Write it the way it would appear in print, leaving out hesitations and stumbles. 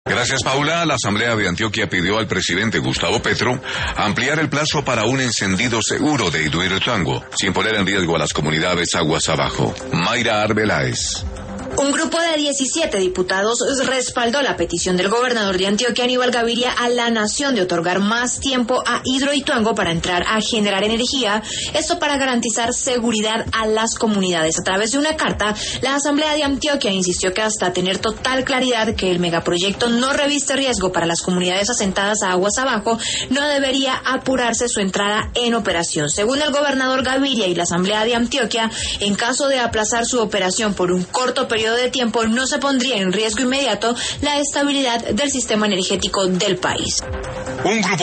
Gracias, Paula. La Asamblea de Antioquia pidió al presidente Gustavo Petro ampliar el plazo para un encendido seguro de Hidroituango, sin poner en riesgo a las comunidades aguas abajo. Mayra Arbeláez. Un grupo de 17 diputados respaldó la petición del gobernador de Antioquia, Aníbal Gaviria, a la nación de otorgar más tiempo a Hidroituango para entrar a generar energía, esto para garantizar seguridad a las comunidades. A través de una carta, la Asamblea de Antioquia insistió que hasta tener total claridad que el megaproyecto no reviste riesgo para las comunidades asentadas a aguas abajo, no debería apurarse su entrada en operación. Según el gobernador Gaviria y la Asamblea de Antioquia, en caso de aplazar su operación por un corto periodo de tiempo, no se pondría en riesgo inmediato la estabilidad del sistema energético del país. Un grupo